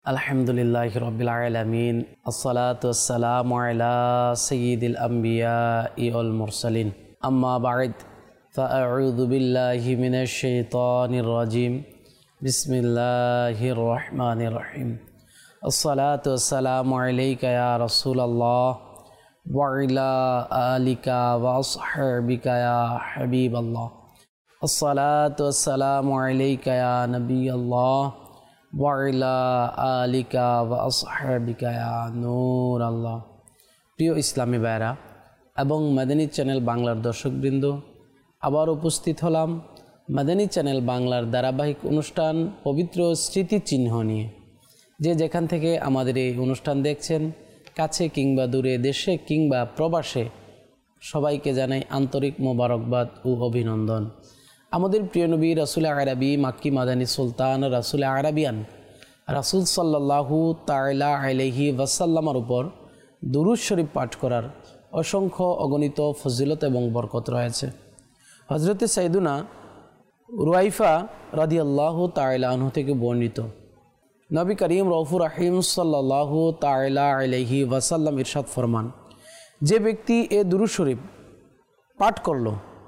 আলহামদুলিল্লাহি রাব্বিল আলামিন আসসালাতু ওয়াসসালামু আলা সাইয়্যিদিল আমবিয়াই ওয়াল মুরসালিন আম্মা বা'দ ফাআউযু বিল্লাহি মিনাশ শাইতানির রাজিম বিসমিল্লাহির রহমানির রহিম আসসালাতু ওয়াসসালামু আলাইকা ইয়া রাসূলুল্লাহ ওয়া আলা আলিকা ওয়া আসহাবিকা ইয়া হাবিবাল্লাহ আসসালাতু ওয়াসসালামু আলাইকা ইয়া নবিয়াল্লাহ ওয়াইলা আলিকা ওয়া আসহাবিকা ইয়া নূর আল্লাহ। প্রিয় ইসলামী ভাইরা এবং মাদানী চ্যানেল বাংলার দর্শকবৃন্দ, আবার উপস্থিত হলাম মাদানী চ্যানেল বাংলার ধারাবাহিক অনুষ্ঠান পবিত্র স্মৃতিচিহ্ন নিয়ে। যে যেখান থেকে আমাদের এই অনুষ্ঠান দেখছেন, কাছে কিংবা দূরে, দেশে কিংবা প্রবাসে, সবাইকে জানাই আন্তরিক মোবারকবাদ ও অভিনন্দন। আমাদের প্রিয় নবী রাসূল আরবি মাক্কি মাদানী সুলতান রাসূল আরবিয়ান রাসূল সাল্লাল্লাহু তাআলা আলাইহি ওয়াসাল্লামের উপর দুরূদ শরীফ পাঠ করার অসংখ্য অগণিত ফজিলত এবং বরকত রয়েছে। হযরতে সাইয়্যিদুনা রুয়াইফা রাদিয়াল্লাহু তাআলা আনহু থেকে বর্ণিত, নবী করিম রউফুর রহিম সাল্লাল্লাহু তাআলা আলাইহি ওয়াসাল্লাম ইরশাদ ফরমান, যে ব্যক্তি এ দুরূদ শরীফ পাঠ করল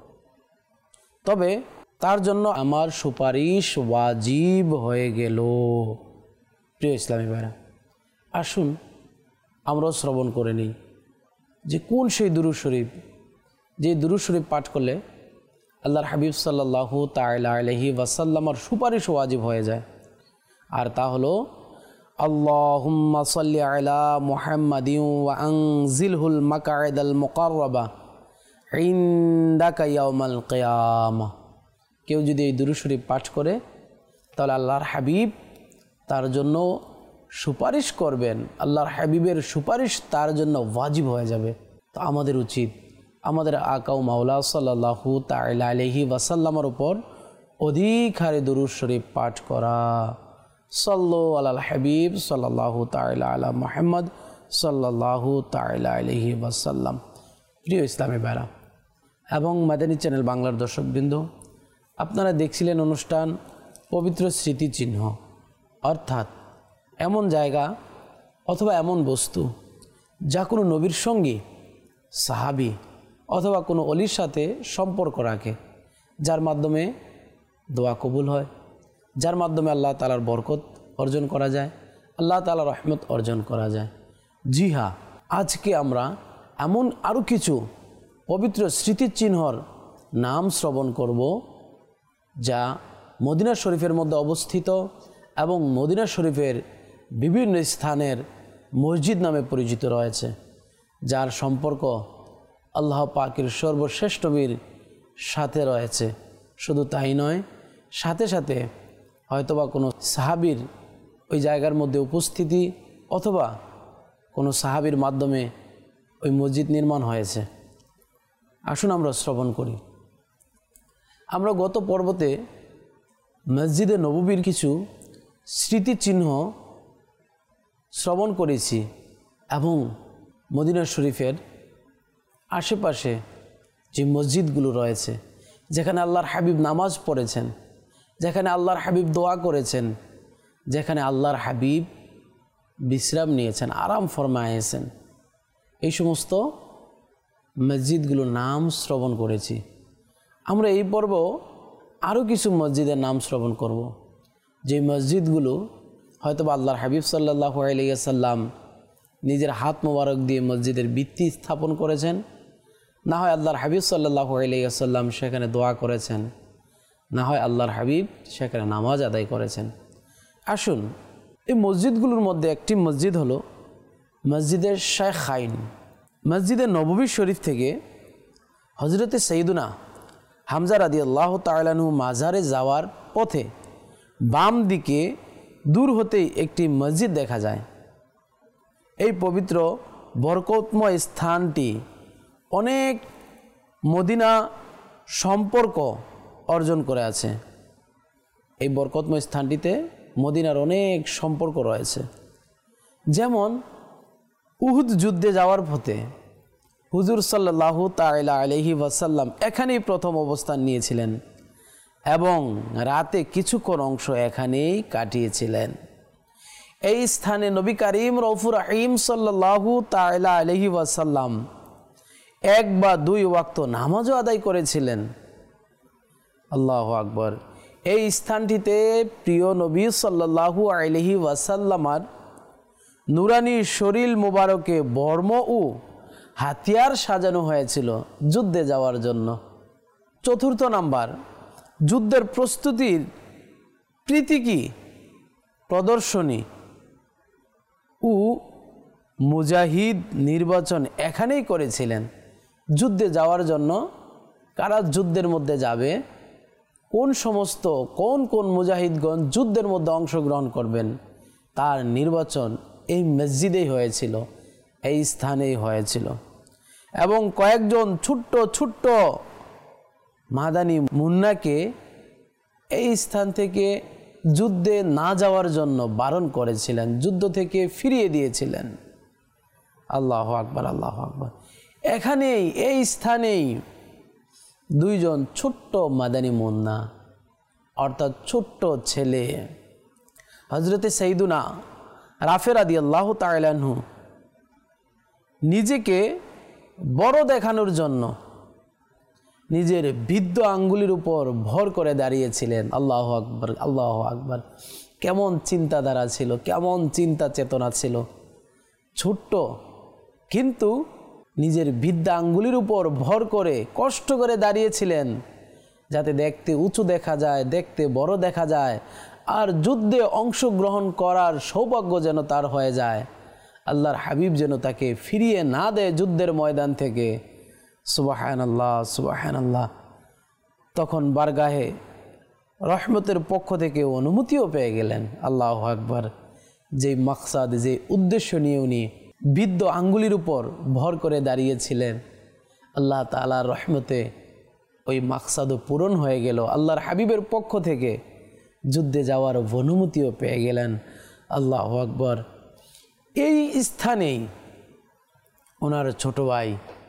তবে তার জন্য আমার সুপারিশ ওয়াজিব হয়ে গেল। প্রিয় ইসলামী ভাইরা, আসুন আমরাও শ্রবণ করে নিই যে কোন সেই দুরূদ শরীফ, যে দুরূদ শরীফ পাঠ করলে আল্লাহর হাবিব সাল্লাল্লাহু তাআলা আলাইহি ওয়াসাল্লামের সুপারিশ ওয়াজিব হয়ে যায়। আর তা হলো আল্লাহুম্মা সাল্লি আলা মুহাম্মাদিন ওয়া আনজিলহুল মাকআদাল মুকাররাবা ইনদাকা ইয়াউমাল কিয়ামা। কেউ যদি এই দুরূদ শরীফ পাঠ করে তাহলে আল্লাহর হাবিব তার জন্য সুপারিশ করবেন, আল্লাহর হাবিবের সুপারিশ তার জন্য ওয়াজিব হয়ে যাবে। তো আমাদের উচিত আমাদের আকা ও মাওলা সাল্লাল্লাহু তাআলা আলাইহি ওয়াসাল্লামের উপর অধিক হারে দুরূদ শরীফ পাঠ করা। সাল্লু আলাল হাবিব সাল্লাল্লাহু তাআলা আলা মুহাম্মদ সাল্লাল্লাহু তাআলা আলাইহি ওয়াসাল্লাম। প্রিয় ইসলামী ভাইরা এবং মাদানী চ্যানেল বাংলার দর্শকবৃন্দ, আপনারা দেখছিলেন অনুষ্ঠান পবিত্র স্মৃতিচিহ্ন, অর্থাৎ এমন জায়গা অথবা এমন বস্তু যা কোনো নবীর সঙ্গে, সাহাবী অথবা কোনো অলির সাথে সম্পর্ক রাখে, যার মাধ্যমে দোয়া কবুল হয়, যার মাধ্যমে আল্লাহ তাআলার বরকত অর্জন করা যায়, আল্লাহ তাআলার রহমত অর্জন করা যায়। জি হ্যাঁ, আজকে আমরা এমন আরও কিছু পবিত্র স্মৃতিচিহ্নর নাম শ্রবণ করব যা মদিনা শরীফের মধ্যে অবস্থিত এবং মদিনা শরীফের বিভিন্ন স্থানের মসজিদ নামে পরিচিত রয়েছে, যার সম্পর্ক আল্লাহ পাকের সর্বশ্রেষ্ঠ নবীর সাথে রয়েছে। শুধু তাই নয়, সাথে সাথে হয়তোবা কোনো সাহাবীর ওই জায়গার মধ্যে উপস্থিতি অথবা কোনো সাহাবীর মাধ্যমে ওই মসজিদ নির্মাণ হয়েছে। আসুন আমরা শ্রবণ করি। আমরা গত পর্বতে মসজিদে নববীর কিছু স্মৃতিচিহ্ন শ্রবণ করেছি এবং মদিনা শরীফের আশেপাশে যে মসজিদগুলো রয়েছে, যেখানে আল্লাহর হাবিব নামাজ পড়েছেন, যেখানে আল্লাহর হাবিব দোয়া করেছেন, যেখানে আল্লাহর হাবিব বিশ্রাম নিয়েছেন, আরাম ফরমায়েছেন, এই সমস্ত মসজিদগুলোর নাম শ্রবণ করেছি। আমরা এই পর্ব আরও কিছু মসজিদের নাম শ্রবণ করব, যে মসজিদগুলো হয়তো আল্লাহর হাবিব সাল্লাল্লাহু আলাইহি ওয়াসাল্লাম নিজের হাত মোবারক দিয়ে মসজিদের ভিত্তি স্থাপন করেছেন, না হয় আল্লাহর হাবিব সাল্লাল্লাহু আলাইহি ওয়াসাল্লাম সেখানে দোয়া করেছেন, না হয় আল্লাহর হাবিব সেখানে নামাজ আদায় করেছেন। আসুন, এই মসজিদগুলোর মধ্যে একটি মসজিদ হলো মসজিদে শাইখাইন। মসজিদে নববী শরীফ থেকে হযরতে সাইয়্যিদুনা হামজা রাদিয়াল্লাহু তাআলা আনহু মাজারে যাওয়ার পথে বাম দিকে দূর হতেই একটি মসজিদ দেখা যায়। এই পবিত্র বরকতময় স্থানটি অনেক মদিনা সম্পর্ক অর্জন করে আছে। এই বরকতময় স্থানটিতে মদিনার অনেক সম্পর্ক রয়েছে। যেমন উহুদ যুদ্ধে যাওয়ার পথে হুজুর সাল্লাল্লাহু তাআলা আলাইহি ওয়াসাল্লাম এখানেই প্রথম অবস্থান নিয়েছিলেন এবং রাতে কিছুক্ষণ অংশ এখানেই কাটিয়েছিলেন। এই স্থানে নবী করিম রউফুর রহিম সাল্লাল্লাহু তাআলা আলাইহি ওয়াসাল্লাম এক বা দুই ওয়াক্ত নামাজও আদায় করেছিলেন। আল্লাহু আকবার। এই স্থানটিতে প্রিয় নবী সাল্লাল্লাহু আলাইহি ওয়াসাল্লামার নুরানি শরীর মুবারকে বর্ম ও হাতিয়ার সাজানো হয়েছিল যুদ্ধে যাওয়ার জন্য। চতুর্থ নাম্বার, যুদ্ধের প্রস্তুতির প্রীতিকি প্রদর্শনী ও মুজাহিদ নির্বাচন এখানেই করেছিলেন। যুদ্ধে যাওয়ার জন্য কারা যুদ্ধের মধ্যে যাবে, কোন সমস্ত কোন মুজাহিদগণ যুদ্ধের মধ্যে অংশগ্রহণ করবেন, তার নির্বাচন এই মসজিদেই হয়েছিল, এই স্থানেই হয়েছিল। এবং কয়েকজন ছোট্ট মাদানী মুন্নাকে এই স্থান থেকে যুদ্ধে না যাওয়ার জন্য বারণ করেছিলেন, যুদ্ধ থেকে ফিরিয়ে দিয়েছিলেন। আল্লাহু আকবার, আল্লাহু আকবার। এখানেই এই স্থানেই দুইজন ছোট্ট মাদানী মুন্না অর্থাৎ ছোট্ট ছেলে হযরতে সাইয়্যিদুনা রাফি রাদিয়াল্লাহু তাআলা আনহু নিজেকে বড় দেখানোর জন্য নিজের বৃদ্ধ আঙ্গুলির উপর ভর করে দাঁড়িয়েছিলেন। আল্লাহু আকবার, আল্লাহু আকবার। কেমন চিন্তাধারা ছিল, কেমন চিন্তা চেতনা ছিল। ছোট্ট কিন্তু নিজের বৃদ্ধ আঙ্গুলির উপর ভর করে কষ্ট করে দাঁড়িয়েছিলেন, যাতে দেখতে উঁচু দেখা যায়, দেখতে বড় দেখা যায়, আর যুদ্ধে অংশগ্রহণ করার সৌভাগ্য যেন তার হয়ে যায়। আল্লাহর হাবিব যেন তাকে ফিরিয়ে না দেয় যুদ্ধের ময়দান থেকে। সুবহানাল্লাহ, সুবহানাল্লাহ। তখন বারগাহে রহমতের পক্ষ থেকে অনুমতিও পেয়ে গেলেন। আল্লাহু আকবার। যে মাকসাদ, যে উদ্দেশ্য নিয়ে উনি বৃদ্ধ আঙ্গুলির উপর ভর করে দাঁড়িয়েছিলেন, আল্লাহ তাআলার রহমতে ওই মাকসাদও পূরণ হয়ে গেল। আল্লাহর হাবিবের পক্ষ থেকে যুদ্ধে যাওয়ার অনুমতিও পেয়ে গেলেন। আল্লাহু আকবার। এই স্থানেই ওনার ছোট ভাই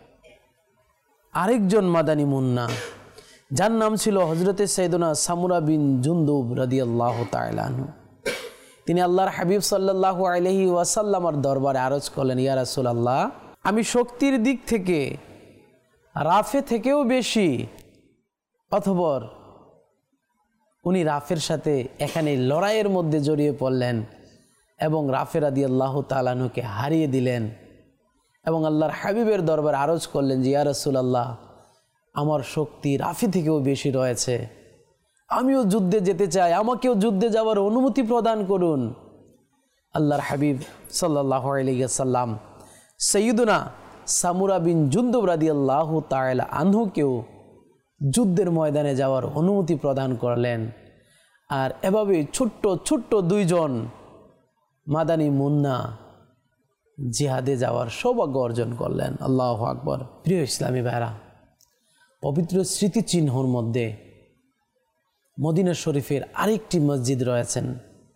আরেকজন মাদানী মুন্না, যার নাম ছিল হযরতে সাইয়্যিদুনা সামুরা বিন জুনদুব রাদিয়াল্লাহু তাআলা আনহু, তিনি আল্লাহর হাবিব সাল্লাল্লাহু আলাইহি ওয়াসাল্লামের দরবারে আরজ করলেন, ইয়া রাসূলুল্লাহ, আমি শক্তির দিক থেকে রাফে থেকেও বেশি, অথবর উনি রাফের সাথে এখানে লড়াইয়ের মধ্যে জড়িয়ে পড়লেন এবং রাফে রাদিয়াল্লাহু তাআলা আনহুকে হারিয়ে দিলেন এবং আল্লাহর হাবিবের দরবারে আরজ করলেন যে, ইয়া রাসূলুল্লাহ, আমার শক্তি রাফি থেকেও বেশি রয়েছে, আমিও যুদ্ধে যেতে চাই, আমাকেও যুদ্ধে যাওয়ার অনুমতি প্রদান করুন। আল্লাহর হাবিব সাল্লাল্লাহু আলাইহি ওয়াসাল্লাম সাইয়্যিদুনা সামুরা বিন জুনদুব রাদিয়াল্লাহু তাআলা আনহুকেও যুদ্ধের ময়দানে যাওয়ার অনুমতি প্রদান করলেন। আর এভাবে ছোট্ট দুইজন মাদানী মুন্না জিহাদে যাওয়ার সৌভাগ্য অর্জন করলেন। আল্লাহু আকবার। প্রিয় ইসলামী ভাইরা, পবিত্র স্মৃতিচিহ্নর মধ্যে মদিনা শরীফের আরেকটি মসজিদ রয়েছেন,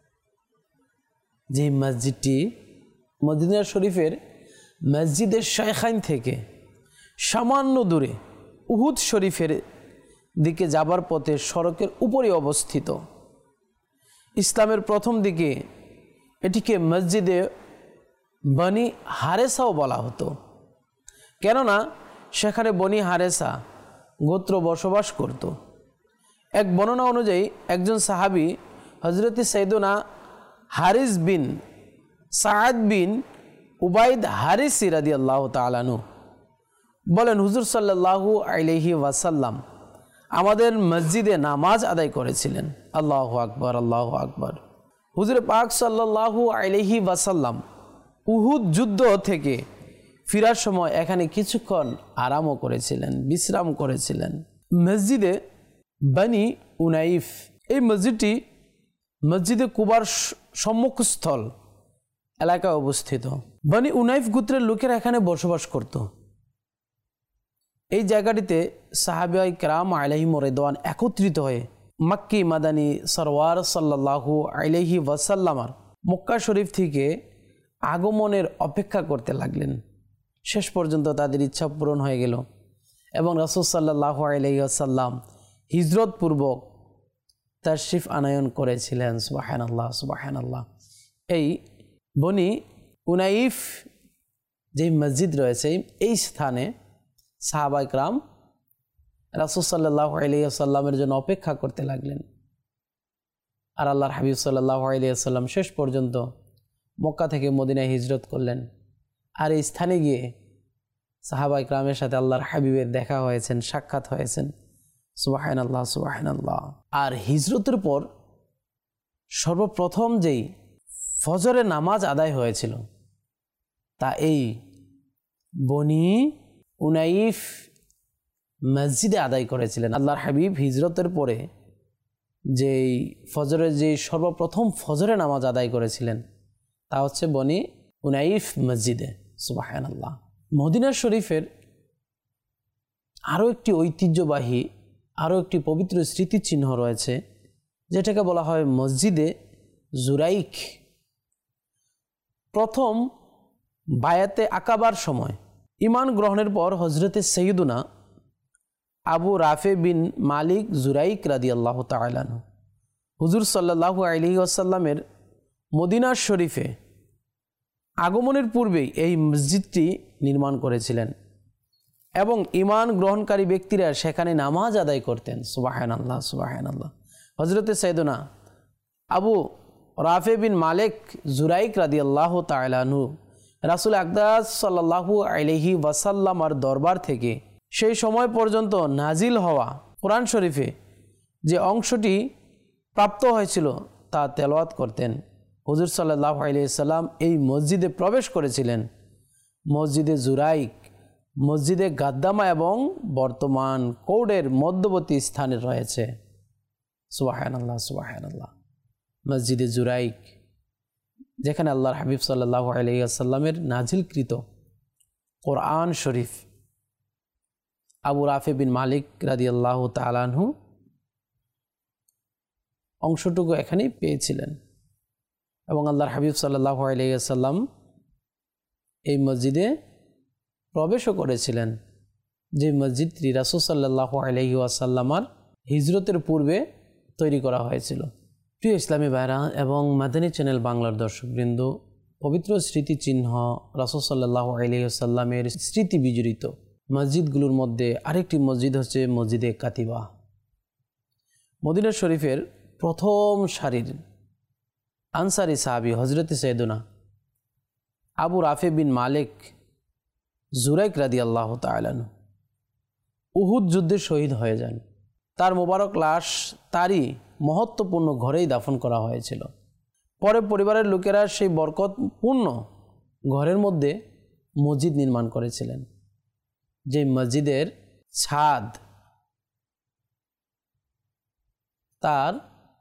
যে মসজিদটি মদিনা শরীফের মসজিদের শাইখাইন থেকে সামান্য দূরে উহুদ শরীফের দিকে যাবার পথে সড়কের উপরে অবস্থিত। ইসলামের প্রথম দিকে এটিকে মসজিদে বনি হারেসাও বলা হতো, কেননা সেখানে বনি হারেসা গোত্র বসবাস করত। এক বর্ণনা অনুযায়ী একজন সাহাবী হযরতে সাইয়্যিদুনা হারিস বিন সাআদ বিন উবাইদ হারিসি রাদিয়াল্লাহু তাআলা আনহু বলেন, হুজুর সাল্লাল্লাহু আলাইহি ওয়াসাল্লাম আমাদের মসজিদে নামাজ আদায় করেছিলেন। আল্লাহু আকবার, আল্লাহু আকবার। হুজুর পাক সাল্লাল্লাহু আলাইহি ওয়াসাল্লাম উহুদ যুদ্ধ থেকে ফিরার সময় এখানে কিছুক্ষণ আরামও করেছিলেন, বিশ্রাম করেছিলেন। মসজিদে বনি উনাইফ, এই মসজিদটি মসজিদে কুবার সম্মুখস্থল এলাকায় অবস্থিত। বনি উনাইফ গোত্রের লোকেরা এখানে বসবাস করত। এই জায়গাটিতে সাহাবায়ে কেরাম আলাইহিম রিদওয়ান একত্রিত হয়ে মক্কি মাদানী সরওয়ার সাল্লাল্লাহু আলাইহি ওয়াসাল্লামার মক্কা শরীফ থেকে আগমনের অপেক্ষা করতে লাগলেন। শেষ পর্যন্ত তাদের ইচ্ছা পূরণ হয়ে গেল এবং রাসূল সাল্লাল্লাহু আলাইহি ওয়াসাল্লাম হিজরত পূর্বক তাশরিফ আনায়ন করেছিলেন। সুবহানাল্লাহ, সুবহানাল্লাহ। এই বনি উনাইফ যে মসজিদ রয়েছে এই স্থানে সাহাবা ইকরাম রাসূল সাল্লাল্লাহু আলাইহি ওয়াসাল্লামের জন্য অপেক্ষা করতে লাগলেন। আর আল্লাহর হাবিব সাল্লাল্লাহু আলাইহি ওয়াসাল্লাম শেষ পর্যন্ত মক্কা থেকে মদিনায় হিজরত করলেন। আর এই স্থানে গিয়ে সাহাবা ইকরামের সাথে আল্লাহর হাবিবের দেখা হয়েছেন, সাক্ষাৎ হয়েছেন। সুবহানাল্লাহ, সুবহানাল্লাহ। আর হিজরতের পর সর্বপ্রথম যেই ফজরের নামাজ আদায় হয়েছিল তা এই বনি উনাইফ মসজিদে আদায় করেছিলেন। আল্লাহর হাবিব হিজরতের পরে যেই ফজরের যে সর্বপ্রথম ফজরের নামাজ আদায় করেছিলেন তা হচ্ছে বনি উনাইফ মসজিদে। সুবহানাল্লাহ। মদিনা শরীফের আরও একটি ঐতিহ্যবাহী, আরও একটি পবিত্র স্মৃতিচিহ্ন রয়েছে যেটাকে বলা হয় মসজিদে জুরাইক। প্রথম বায়াতে আকাবার সময় ঈমান গ্রহণের পর হজরতে সৈয়দুনা আবু রাফে বিন মালিক জুরাইক রাদিয়াল্লাহু তাআলা আনহু হুজুর সাল্লাল্লাহু আলাইহি ওয়াসাল্লামের মদিনা শরীফে আগমনের পূর্বেই এই মসজিদটি নির্মাণ করেছিলেন এবং ঈমান গ্রহণকারী ব্যক্তিরা সেখানে নামাজ আদায় করতেন। সুবহানাল্লাহ, সুবহানাল্লাহ। হজরতে সৈয়দুনা আবু রাফে বিন মালিক জুরাইক রাদিয়াল্লাহু তাআলা আনহু রাসূল আকরাম সাল্লাল্লাহু আলাইহি ওয়াসাল্লামের দরবার থেকে সেই সময় পর্যন্ত নাজিল হওয়া কোরআন শরীফে যে অংশটি প্রাপ্ত হয়েছিল তা তেলাওয়াত করতেন। হুজুর সাল্লাল্লাহু আলাইহি সাল্লাম এই মসজিদে প্রবেশ করেছিলেন। মসজিদে জুরাইক মসজিদে গাদ্দামা এবং বর্তমান কৌডের মধ্যবর্তী স্থানে রয়েছে। সুবহানাল্লাহ, সুবহানাল্লাহ। মসজিদে জুরাইক যেখানে আল্লাহর হাবিব সাল্লাল্লাহু আলাইহি ওয়াসাল্লামের নাজিলকৃত কোরআন শরীফ আবু রাফে বিন মালিক রাদিয়াল্লাহু তাআলা আনহু অংশটুকু এখানেই পেয়েছিলেন এবং আল্লাহর হাবিব সাল্লাল্লাহু আলাইহি ওয়াসাল্লাম এই মসজিদে প্রবেশও করেছিলেন, যে মসজিদটি রাসূল সাল্লাল্লাহু আলাইহি ওয়াসাল্লামের হিজরতের পূর্বে তৈরি করা হয়েছিল। প্রিয় ইসলামী ভাইরা এবং মাদানী চ্যানেল বাংলার দর্শকবৃন্দ, পবিত্র স্মৃতিচিহ্ন রাসূল সাল্লাল্লাহু আলাইহি ওয়াসাল্লামের স্মৃতি বিজড়িত মসজিদগুলোর মধ্যে আরেকটি মসজিদ হচ্ছে মসজিদে কাতিবা। মদিনা শরীফের প্রথম সারির আনসারি সাহাবী হজরতে সৈয়দুনা আবু রাফে বিন মালিক জুরাইক রাদিয়াল্লাহু তাআলা আনহু উহুদ যুদ্ধে শহীদ হয়ে যান। তার মোবারক লাশ তারই মহত্বপূর্ণ ঘরেই দাফন করা হয়েছিল। পরে পরিবারের লোকেরা সেই বরকতপূর্ণ ঘরের মধ্যে মসজিদ নির্মাণ করেছিলেন, যে মসজিদের ছাদ তার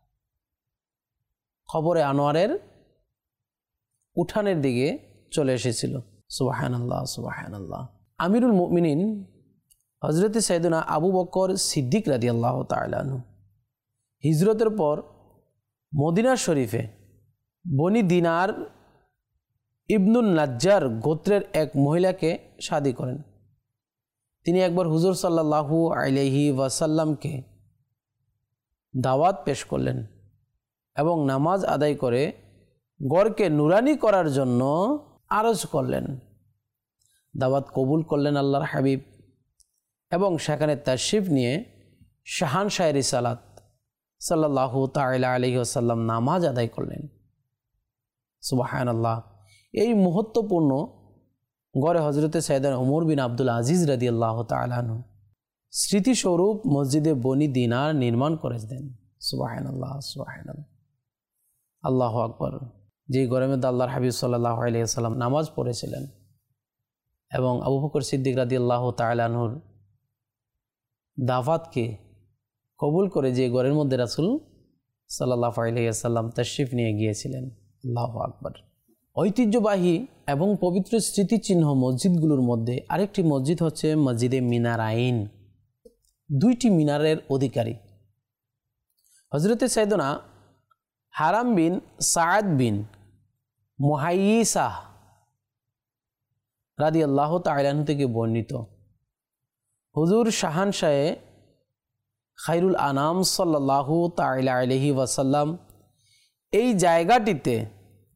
কবরে আনোয়ারের উঠানের দিকে চলে এসেছিল। সুবহানাল্লাহ, সুবহানাল্লাহ। আমিরুল মুমিনিন হজরতে সৈয়দুনা আবু বকর সিদ্দিক রাদিয়াল্লাহু তাআলা আনহু হিজরতের পর মদিনা শরীফে বনি দিনার ইবনুন নাজ্জার গোত্রের এক মহিলাকে শাদী করেন। তিনি একবার হুজুর সাল্লাল্লাহু আলাইহি ওয়াসাল্লামকে দাওয়াত পেশ করলেন এবং নামাজ আদায় করে গড়কে নুরানি করার জন্য আরজ করলেন। দাওয়াত কবুল করলেন আল্লাহর হাবিব এবং সেখানে তাশরিফ নিয়ে শাহানশাহ রিসালাত সাল্লাল্লাহু তাআলা আলাইহি ওয়াসাল্লাম নামাজ আদায় করলেন। সুবহানাল্লাহ। এই মহত্বপূর্ণ গড়ে হজরতে সাইয়েদনা ওমর বিন আব্দুল আজিজ রাদিয়াল্লাহু তাআলা আনহু স্মৃতিস্বরূপ মসজিদে বনি দিনার নির্মাণ করে দেন। সুবহানাল্লাহ, সুবহানাল্লাহ। আল্লাহু আকবার। যে গড়ের মধ্যে আল্লাহর হাবিব সাল্লাল্লাহু আলাইহি ওয়াসাল্লাম নামাজ পড়েছিলেন এবং আবু বকর সিদ্দিক রাদিয়াল্লাহু তাআলা আনহুর দাওয়াতকে কবুল করে যে ঘরের মধ্যে রাসূল সাল্লাল্লাহু আলাইহি ওয়াসাল্লাম তাশরিফ নিয়ে গিয়েছিলেন। আল্লাহু আকবার। ঐতিহ্যবাহী এবং পবিত্র স্মৃতিচিহ্ন মসজিদগুলোর মধ্যে আরেকটি মসজিদ হচ্ছে মসজিদে মিনারাইন। দুইটি মিনারের অধিকারী হজরতে সাইয়েদনা হারাম বিন সাআদ বিন মুহাইয়িসাহ রাদিয়াল্লাহু তাআলা আনহু থেকে বর্ণিত। হুজুর শাহানশাহে খায়রুল আনাম সাল্লাল্লাহু তাআলা আলাইহি ওয়াসাল্লাম এই জায়গাটিতে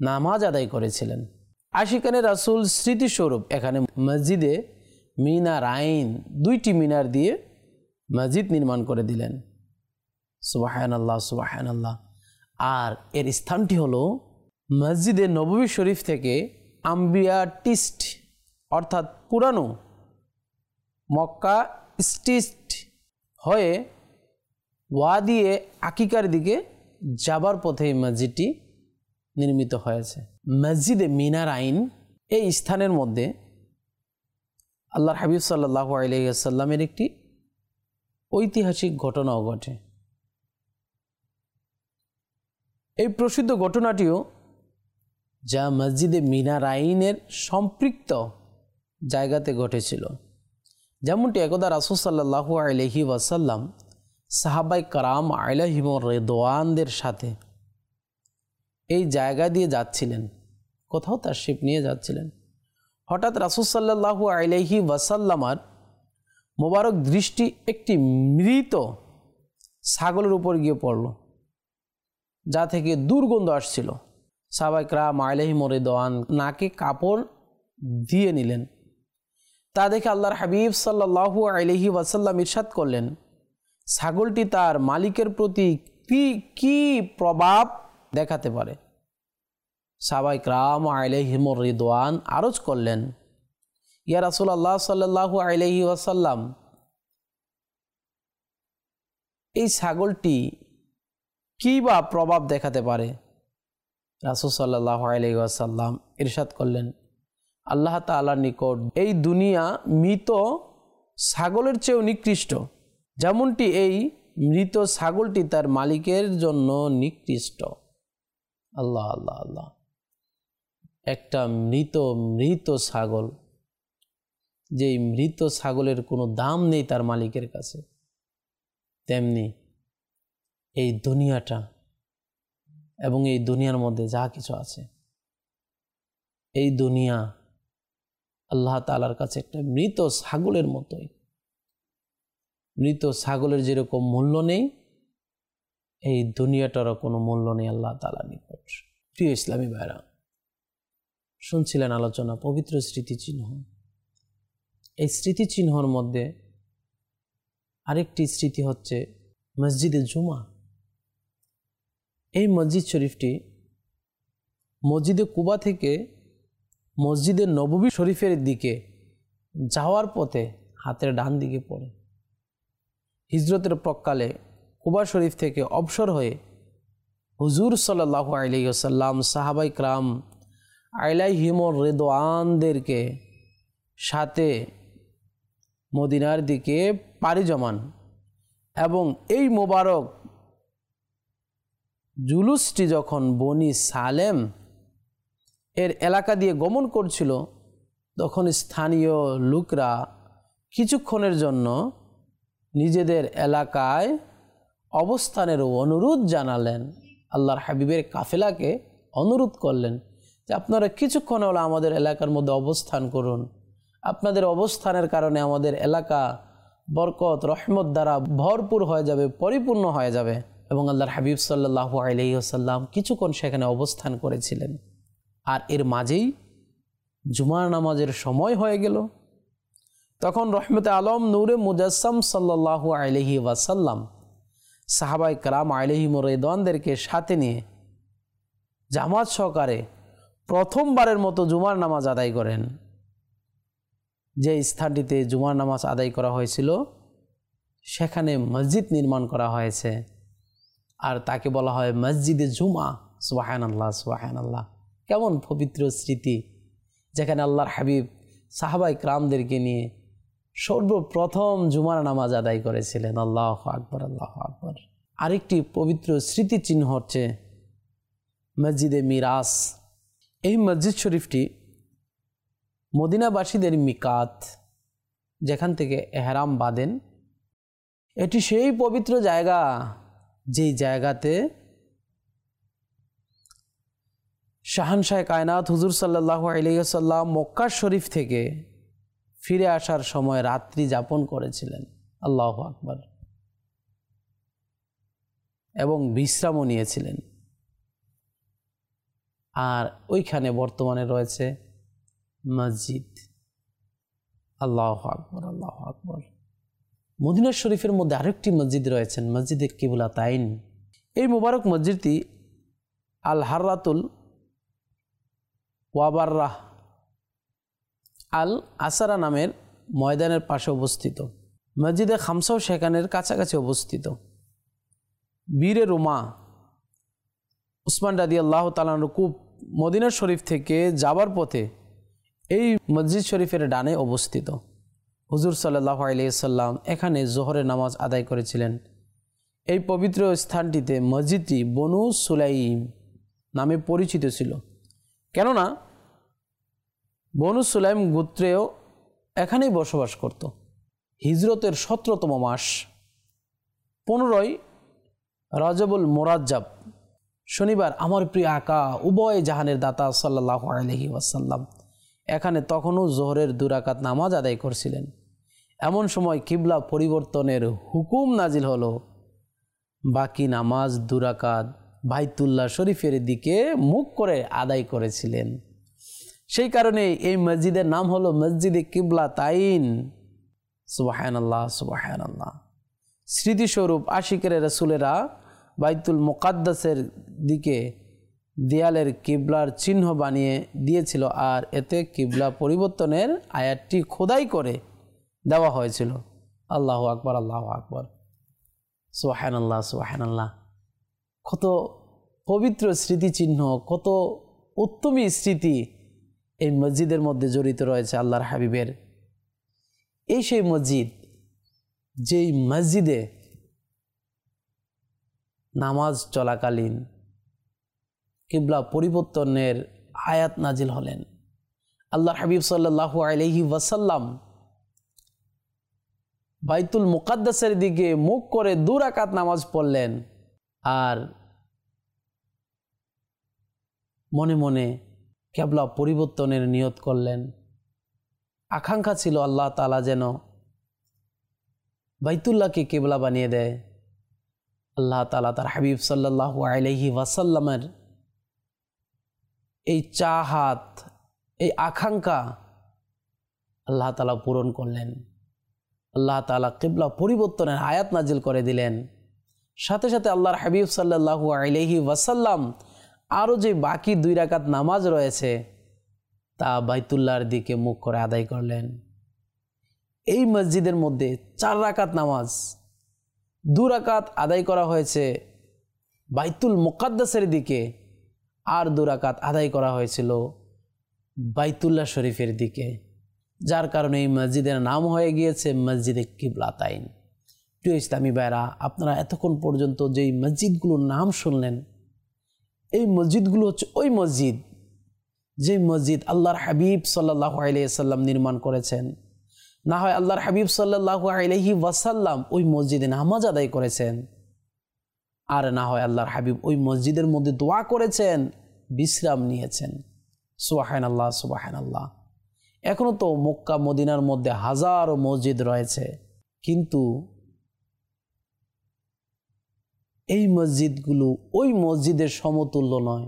নামাজ আদায় করেছিলেন। আশিকানে রাসূল স্মৃতিস্বরূপ এখানে মসজিদে মিনার আইন, 2টি মিনার দিয়ে মসজিদ নির্মাণ করে দিলেন। সুবহানাল্লাহ সুবহানাল্লাহ। আর এর স্থানটি হলো মসজিদে নববী শরীফ থেকে আম্বিয়া টিস্ট অর্থাৎ পুরানো মক্কা স্টিস্ট হয়ে ওয়াদিয়ে আকিকার দিকে যাবার পথে এই মসজিদটি নির্মিত হয়েছে। মসজিদে মিনার আইন এই স্থানের মধ্যে আল্লাহর হাবিব সাল্লাল্লাহু আলাইহি ওয়াসাল্লামের একটি ঐতিহাসিক ঘটনাও ঘটে। এই প্রসিদ্ধ ঘটনাটিও যা মসজিদে মিনার আইনের সম্পৃক্ত জায়গাতে ঘটেছিল। যেমনটি একদা রাসূল সাল্লাল্লাহু আলাইহি ওয়াসাল্লাম সাহাবায়ে কেরাম আলাইহিমুর রিদওয়ানদের সাথে এই জায়গা দিয়ে যাচ্ছিলেন, কোথাও তাশরিফ নিয়ে যাচ্ছিলেন। হঠাৎ রাসূল সাল্লাল্লাহু আলাইহি ওয়াসাল্লামার মোবারক দৃষ্টি একটি মৃত ছাগলের উপর গিয়ে পড়ল, যা থেকে দুর্গন্ধ আসছিল। সাহাবায়ে কেরাম আলাইহিমুর রিদওয়ান নাকে কাপড় দিয়ে নিলেন। তা দেখে আল্লাহর হাবিব সাল্লাল্লাহু আলাইহি ওয়াসাল্লাম ইরশাদ করলেন, ছাগলটি তার মালিকের প্রতি কি প্রভাব দেখাতে পারে? সাহাবায়ে কেরাম আলাইহিমুর রিদওয়ান আরজ করলেন, ইয়া রাসূলুল্লাহ সাল্লাল্লাহু আলাইহি ওয়াসাল্লাম, এই ছাগলটি কি বা প্রভাব দেখাতে পারে? রাসূল সাল্লাল্লাহু আলাইহি ওয়াসাল্লাম ইরশাদ করলেন, আল্লাহ তাআলার নিকট এই দুনিয়া মৃত ছাগলের চেয়েও নিকৃষ্ট, যেমনটি এই মৃত ছাগলটি তার মালিকের জন্য নিকৃষ্ট। আল্লাহ আল্লাহ আল্লাহ। একটা মৃত ছাগল, যেই মৃত ছাগলের কোনো দাম নেই তার মালিকের কাছে, তেমনি এই দুনিয়াটা এবং এই দুনিয়ার মধ্যে যা কিছু আছে, এই দুনিয়া আল্লাহ তাআলার কাছে একটা মৃত ছাগলের মতোই। মৃত ছাগলের যেরকম মূল্য নেই, এই দুনিয়াটারও কোনো মূল্য নেই আল্লাহ তাআলার নিকট। প্রিয় ইসলামী ভাইরা, শুনছিলেন আলোচনা পবিত্র স্মৃতিচিহ্ন। এই স্মৃতিচিহ্নর মধ্যে আরেকটি স্মৃতি হচ্ছে মসজিদে জুমা। এই মসজিদ শরীফটি মসজিদে কুবা থেকে মসজিদে নববী শরীফের দিকে যাওয়ার পথে হাতের ডান দিকে পড়ে। হিজরতের প্রাক্কালে কুবা শরীফ থেকে অবসর হয়ে হুজুর সাল্লাল্লাহু আলাইহি ওয়াসাল্লাম সাহাবায়ে কেরাম আলাইহিমুর রিদওয়ানদেরকে সাথে মদিনার দিকে পাড়ি জমান এবং এই মোবারক জুলুসটি যখন বনি সালেম এর এলাকা দিয়ে গমন করছিল, তখন স্থানীয় লোকরা কিছুক্ষণের জন্য নিজেদের এলাকায় অবস্থানের অনুরোধ জানালেন। আল্লাহর হাবিবের কাফেলাকে অনুরোধ করলেন যে আপনারা কিছুক্ষণ হলো আমাদের এলাকার মধ্যে অবস্থান করুন, আপনাদের অবস্থানের কারণে আমাদের এলাকা বরকত রহমত দ্বারা ভরপুর হয়ে যাবে, পরিপূর্ণ হয়ে যাবে। এবং আল্লাহর হাবিব সাল্লাল্লাহু আলাইহি ওয়াসাল্লাম কিছুক্ষণ সেখানে অবস্থান করেছিলেন। আর এর মাঝেই জুমার নামাজের সময় হয়ে গেল। তখন রহমতে আলম নূরে মুজাসসাম সাল্লাল্লাহু আলাইহি ওয়াসাল্লাম সাহাবায়ে কেরাম আলাইহিমুর রিদওয়ানদেরকে সাথে নিয়ে জামাত সহকারে প্রথমবারের মতো জুমার নামাজ আদায় করেন। যে স্থানটিতে জুমার নামাজ আদায় করা হয়েছিল সেখানে মসজিদ নির্মাণ করা হয়েছে, আর তাকে বলা হয় মসজিদে জুমা। সুবহানাল্লাহ সুবহানাল্লাহ। কেমন পবিত্র স্মৃতি, যেখানে আল্লাহর হাবিব সাহাবায়ে কেরামদেরকে নিয়ে সর্বপ্রথম জুমার নামাজ আদায় করেছিলেন। আল্লাহু আকবার আল্লাহু আকবার। আরেকটি পবিত্র স্মৃতিচিহ্ন হচ্ছে মসজিদে মিরাস। এই মসজিদ শরীফটি মদিনাবাসীদের মিকাত, যেখান থেকে এহরাম বাঁধেন। এটি সেই পবিত্র জায়গা যেই জায়গাতে শাহানশাহ কায়নাত হুজুর সাল্লাল্লাহু আলাইহি ওয়াসাল্লাম মক্কা শরীফ থেকে ফিরে আসার সময় রাত্রি যাপন করেছিলেন। আল্লাহু আকবার। এবং বিশ্রামও নিয়েছিলেন। আর ওইখানে বর্তমানে রয়েছে মসজিদ। আল্লাহু আকবার, আল্লাহু আকবার। মদিনা শরীফের মধ্যে আরেকটি মসজিদ রয়েছেন, মসজিদে কিবলাতাইন। এই মুবারক মসজিদটি আল হাররাতুল ওয়াবাররাহ আল আসারা নামের ময়দানের পাশে অবস্থিত। মসজিদে খামসাও সেখানের কাছাকাছি অবস্থিত। বীরে রোমা উসমান রাদিয়াল্লাহু তাআলা আনহু মদিনা শরীফ থেকে যাবার পথে এই মসজিদ শরীফের ডানে অবস্থিত। হুজুর সাল্লাল্লাহু আলাইহি ওয়াসাল্লাম এখানে জোহরের নামাজ আদায় করেছিলেন। এই পবিত্র স্থানটিতে মসজিদটি বনু সুলাইম নামে পরিচিত ছিল, কেননা বনু সুলাইম গোত্রেও এখানেই বসবাস করত। হিজরতের 17তম মাস 15ই রজবুল মুরাজ্জাব শনিবার আমার প্রিয় আকা উভয় জাহানের দাতা সাল্লাল্লাহু আলাইহি ওয়াসাল্লাম এখানে তখনও জোহরের 2 রাকাত নামাজ আদায় করছিলেন। এমন সময় কিবলা পরিবর্তনের হুকুম নাজিল হলো। বাকি নামাজ 2 রাকাত বাইতুল্লাহ শরীফের দিকে মুখ করে আদায় করেছিলেন। সেই কারণে এই মসজিদের নাম হলো মসজিদে কিবলাতাইন। সুবহানাল্লাহ, সুবহানাল্লাহ। স্মৃতিস্বরূপ আশিকের রাসূলেরা বাইতুল মুকাদ্দাসের দিকে দেয়ালের কিবলার চিহ্ন বানিয়ে দিয়েছিল, আর এতে কিবলা পরিবর্তনের আয়াতটি খোদাই করে দেওয়া হয়েছিল। আল্লাহু আকবার, আল্লাহু আকবার। সুবহানাল্লাহ, সুবহানাল্লাহ। কত পবিত্র স্মৃতিচিহ্ন, কত উত্তমী স্মৃতি এই মসজিদের মধ্যে জড়িত রয়েছে আল্লাহর হাবিবের। এই সেই মসজিদ যেই মসজিদে নামাজ চলাকালীন কিবলা পরিবর্তনের আয়াত নাজিল হলেন। আল্লাহর হাবিব সাল্লাল্লাহু আলাইহি ওয়াসাল্লাম বাইতুল মুকাদ্দাসের দিকে মুখ করে 2 রাকাত নামাজ পড়লেন, আর মনে মনে কিবলা পরিবর্তনের নিয়ত করলেন। আকাঙ্ক্ষা ছিল আল্লাহ তাআলা যেন বাইতুল্লাহকে কিবলা বানিয়ে দেয়। আল্লাহ তাআলা তার হাবিব সাল্লাল্লাহু আলাইহি ওয়াসাল্লামের এই চাহাত, এই আকাঙ্ক্ষা আল্লাহ তাআলা পূরণ করলেন। আল্লাহ তাআলা কিবলা পরিবর্তনের আয়াত নাজিল করে দিলেন। সাথে সাথে আল্লাহর হাবিব সাল্লাল্লাহু আলাইহি ওয়াসাল্লাম আরও যে বাকি 2 রাকাত নামাজ রয়েছে তা বাইতুল্লাহর দিকে মুখ করে আদায় করলেন। এই মসজিদের মধ্যে 4 রাকাত নামাজ 2 রাকাত আদায় করা হয়েছে বাইতুল মুকাদ্দাসের দিকে, আর 2 রাকাত আদায় করা হয়েছিল বাইতুল্লাহ শরীফের দিকে, যার কারণে এই মসজিদের নাম হয়ে গিয়েছে মসজিদে কিবলাতাইন। প্রিয় ইসলামী ভাইরা, আপনারা এতক্ষণ পর্যন্ত যেই মসজিদগুলোর নাম শুনলেন, এই মসজিদগুলো হচ্ছে ওই মসজিদ যে মসজিদ আল্লাহর হাবিব সাল্লাল্লাহু আলাইহি ওয়াসাল্লাম নির্মাণ করেছেন। না হয় আল্লাহর হাবিব সাল্লাল্লাহু আলাইহি ওয়াসাল্লাম ওই মসজিদে নামাজ আদায় করেছেন, আর না হয় আল্লাহর হাবিব ওই মসজিদের মধ্যে দোয়া করেছেন, বিশ্রাম নিয়েছেন। সুবহানাল্লাহ, সুবহানাল্লাহ। এখনো তো মক্কা মদিনার মধ্যে হাজারো মসজিদ রয়েছে, কিন্তু এই মসজিদগুলো ওই মসজিদের সমতুল্য নয়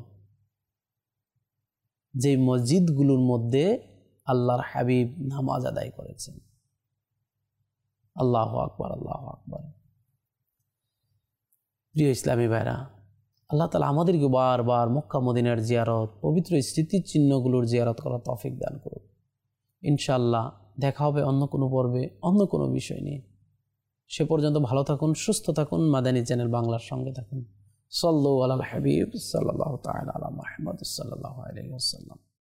যে মসজিদগুলোর মধ্যে আল্লাহর হাবিব নামাজ আদায় করেছেন। আল্লাহু আকবার, আল্লাহু আকবার। প্রিয় ইসলামী ভাইরা, আল্লাহ তাআলা আমাদেরকে বারবার মক্কা মদিনার জিয়ারত, পবিত্র স্মৃতিচিহ্নগুলোর জিয়ারত করার তৌফিক দান করুন। ইনশাআল্লাহ দেখা হবে অন্য কোনো পর্বে, অন্য কোনো বিষয় নিয়ে। সে পর্যন্ত ভালো থাকুন, সুস্থ থাকুন, মাদানী চ্যানেল বাংলার সঙ্গে থাকুন। সাল্লু আলাল হাবিব সাল্লাল্লাহু তাআলা আলা মুহাম্মদ সাল্লাল্লাহু আলাইহি ওয়াসাল্লাম।